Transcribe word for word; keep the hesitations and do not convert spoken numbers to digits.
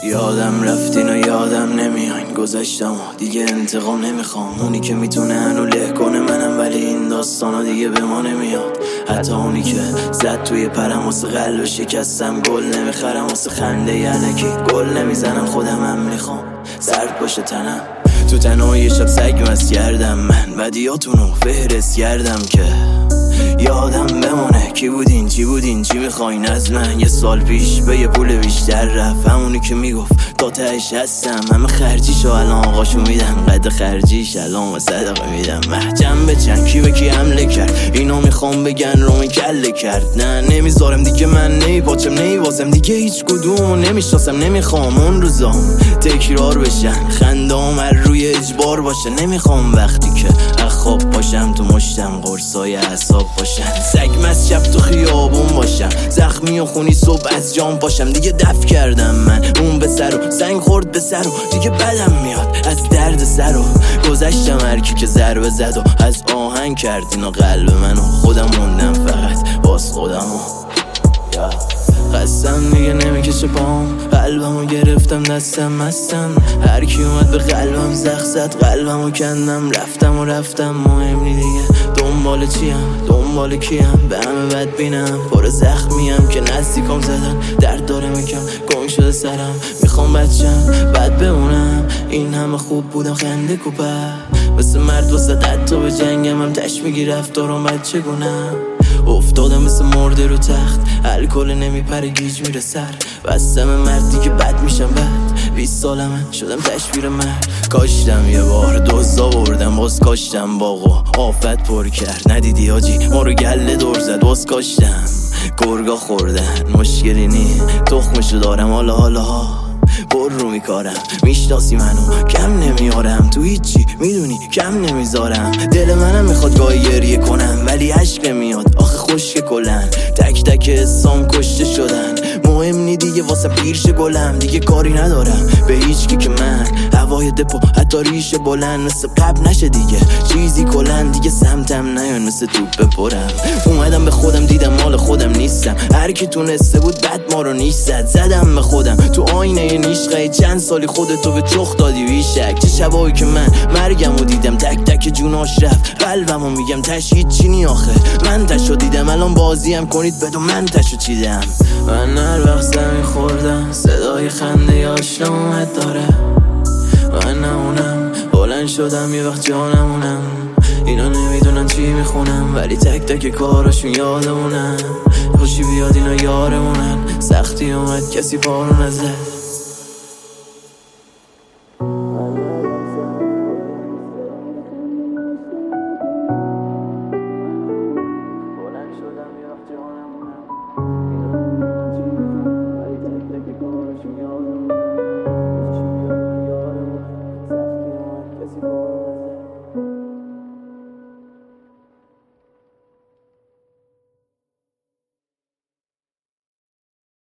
یادم رفتین و یادم نمیاین، گذشتم و دیگه انتقام نمیخوام. اونی که میتونه هنو له کنه منم، ولی این داستانا دیگه به ما نمیاد. حتی اونی که زد توی پرم واسه قلب شکستم، گل نمیخرم واسه خنده علکی، گل نمیزنم خودم هم میخوام سرد باشه تنم. تو تنهای شب سگ مست کردم من، بدیاتونو فهرست کردم که یادم بمونه کی بودین چی بودین چی میخواین از من. یه سال پیش به یه پول بیشتر رفت، همونی که میگفت تا تهش هستم. همه خرجیشو الان آقاشو میدن، قد خرجیش الان و صدقه میدم. محجم به چند کی به کی حمله کرد، اینا میخوام بگن رومی کله کرد. نه نمیذارم دیگه، من نمیپاچم نمیوازم دیگه، هیچ کدومو نمیشناسم. نمیخوام اون روزام تکرار بشن، خندام هر روی اجبار باشه. نمیخوام وقتی که خواب باشم تو مشتم قرصای اعصاب باشن. سگ مست شب تو خیابون باشم، زخمی و خونی صبح از جام باشم. دیگه دفع کردم من اون به سر و سنگ خورد به سر و دیگه بدم میاد از درد سر و گذشتم. هرکی که ضربه زد و از آهنگ کردین و قلب منو خودم موندم فقط باز خودمو. قسم دیگه نمیکشه پام، قلبمو گرفتم دستم مستم. هرکی اومد به قلبم زخ زد، قلبمو کندم رفتم و رفتم. مهم نی دیگه دنبال چیم دنبال کیم، به همه بد بینم پر زخمیم که نزدیکام زدن. درد داره میکم گم شده سرم، میخوام بچم بد بمونم. این همه خوب بودم خنده کوپه، مثل مرد واسه حتی به جنگم هم تش میگی رفتارم بچه گونم. افتادم مثل مرده رو تخت، الکل نمیپره گیج میره سر. بستم مردی که بد میشم بد، بیست سالمه شدم تشویر مرد. کاشتم یه بار دوزا بردم، باز کاشتم باغو آفت پر کرد. ندیدی آجی ما رو گله دور زد، باز کاشتم گرگا خوردن. مشکلی نی تخمشو دارم حالا حالا ها پر رو میکارم. میشناسی منو کم نمیارم، تو هیچی میدونی کم نمیذارم. دل منم میخواد گاهی گریه کنم، ولی عشق میاد آخه خشک کلن. تک تک حسام کشته شدن، مهم نی دیگه واسه پیرش گلم. دیگه کاری ندارم به هیچکی که من هوای دپو حتی ریشه بلند مثل قبل نشه دیگه چیزی کلن. دیگه سمتم نیان مثل توپ بپرم. اومدم به خودم دیدم مال خودم نیستم، هر کی تونسته بود بد ما رو نیش زد. زدم به خودم تو آینه نیشقه، چند سالی خودتو به چخ دادی بیشک. چه شبایی که من مرگمو دیدم، تک تک جوناش رفت قلبمو میگم تش هیچی نی آخه. من تشو دیدم الان بازیم کنید بدون من تشو چیدم. من هر وقت زمین خوردم صدای خنده آشنا اومد داره. من نمونم بلند شدم یه وقت جانمونم. اینا نمیدونن چی میخونم، ولی تک تک کاراشون یادمونن. خوشی بیاد اینا یارمونن، سختی اومد کسی پارو نزد.